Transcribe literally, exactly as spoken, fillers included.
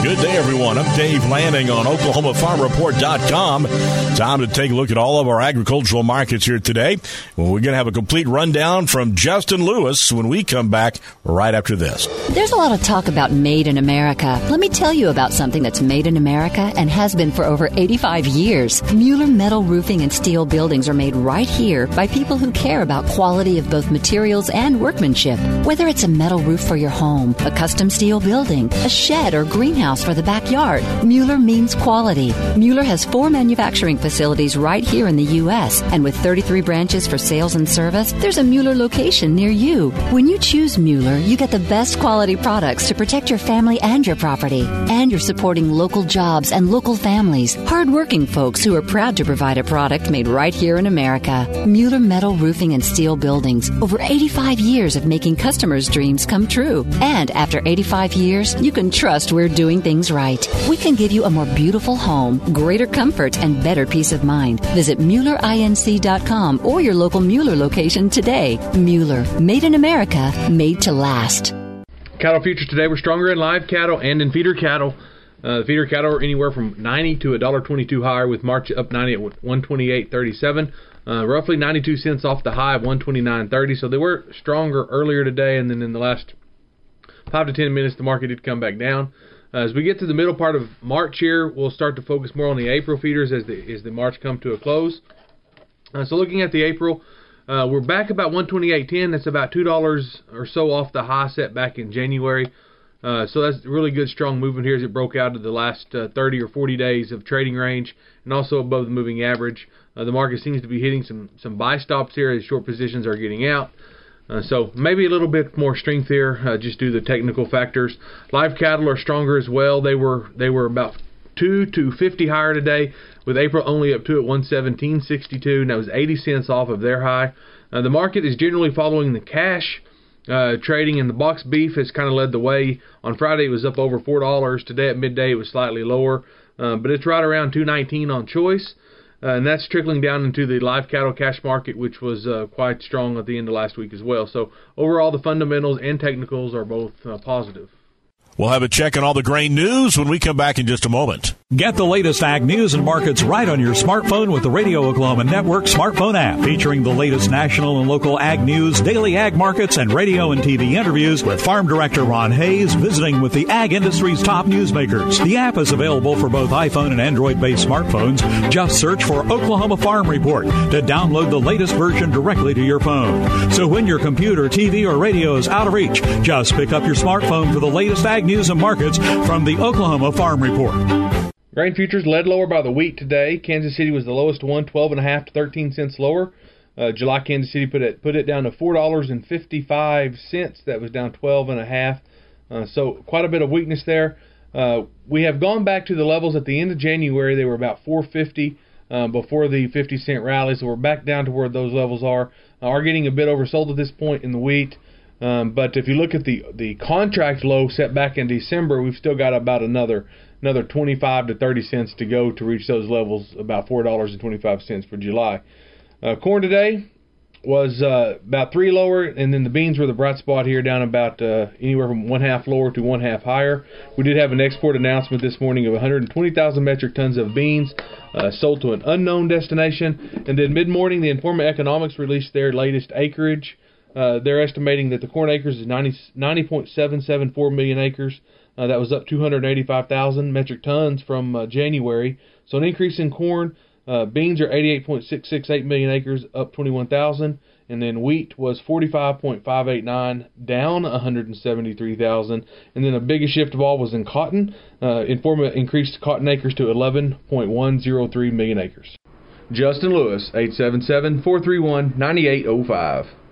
Good day, everyone. I'm Dave Lanning on Oklahoma Farm Report dot com. Time to take a look at all of our agricultural markets here today. Well, we're going to have a complete rundown from Justin Lewis when we come back right after this. There's a lot of talk about made in America. Let me tell you about something that's made in America and has been for over eighty-five years. Mueller Metal Roofing and Steel buildings are made right here by people who care about quality of both materials and workmanship. Whether it's a metal roof for your home, a custom steel building, a shed or greenhouse for the backyard, Mueller means quality. Mueller has four manufacturing facilities right here in the U S, and with thirty-three branches for sales and service, there's a Mueller location near you. When you choose Mueller, you get the best quality products to protect your family and your property. And you're supporting local jobs and local families, hardworking folks who are proud to provide a product made right here in America. Mueller Metal Roofing and Steel buildings, over eighty-five years of making customers' dreams come true. And after eighty-five years, you can trust we're doing things right. We can give you a more beautiful home, greater comfort, and better peace of mind. Visit Mueller Inc dot com or your local Mueller location today. Mueller, made in America, made to last. Cattle futures today were stronger in live cattle and in feeder cattle. Uh, the feeder cattle are anywhere from ninety to one dollar twenty-two higher, with March up ninety at one twenty-eight thirty-seven. Uh, roughly ninety-two cents off the high of one twenty-nine thirty. So they were stronger earlier today, and then in the last five to ten minutes, the market did come back down. Uh, as we get to the middle part of March here, we'll start to focus more on the April feeders as the as the March come to a close. Uh, so looking at the April, uh, we're back about one twenty-eight ten. That's about two dollars or so off the high set back in January. Uh, so that's really good, strong movement here as it broke out of the last uh, thirty or forty days of trading range and also above the moving average. Uh, the market seems to be hitting some, some buy stops here as short positions are getting out. Uh, so maybe a little bit more strength here, uh, just due to the technical factors. Live cattle are stronger as well. They were they were about two to fifty higher today, with April only up to at one seventeen sixty-two, and that was eighty cents off of their high. Uh, the market is generally following the cash uh, trading, and the box beef has kind of led the way. On Friday it was up over four dollars. Today at midday it was slightly lower, uh, but it's right around two nineteen on choice. Uh, and that's trickling down into the live cattle cash market, which was uh, quite strong at the end of last week as well. So overall, the fundamentals and technicals are both uh, positive. We'll have a check on all the grain news when we come back in just a moment. Get the latest ag news and markets right on your smartphone with the Radio Oklahoma Network smartphone app, featuring the latest national and local ag news, daily ag markets, and radio and T V interviews with Farm Director Ron Hayes visiting with the ag industry's top newsmakers. The app is available for both iPhone and Android-based smartphones. Just search for Oklahoma Farm Report to download the latest version directly to your phone. So when your computer, T V, or radio is out of reach, just pick up your smartphone for the latest ag news and markets from the Oklahoma Farm Report. Grain futures led lower by the wheat today. Kansas City was the lowest one, twelve and a half to thirteen cents lower. Uh, July Kansas City put it put it down to four dollars and fifty-five cents. That was down twelve and a half. Uh, so quite a bit of weakness there. Uh, we have gone back to the levels at the end of January. They were about four fifty uh, before the fifty cent rally. So we're back down to where those levels are. Uh, are getting a bit oversold at this point in the wheat. Um, but if you look at the the contract low set back in December, we've still got about another another twenty-five to thirty cents to go to reach those levels, about four dollars and twenty-five cents for July. Uh, corn today was uh, about three lower, and then the beans were the bright spot here, down about uh, anywhere from one half lower to one half higher. We did have an export announcement this morning of one hundred twenty thousand metric tons of beans uh, sold to an unknown destination. And then mid-morning, the Informa Economics released their latest acreage. Uh, they're estimating that the corn acres is ninety point seven seven four million acres. Uh, that was up two hundred eighty-five thousand metric tons from uh, January. So an increase in corn. Uh, beans are eighty-eight point six six eight million acres, up twenty-one thousand. And then wheat was forty-five point five eight nine, down one hundred seventy-three thousand. And then the biggest shift of all was in cotton. Uh, Informa increased cotton acres to eleven point one zero three million acres. Justin Lewis, eight seven seven, four three one, nine eight zero five.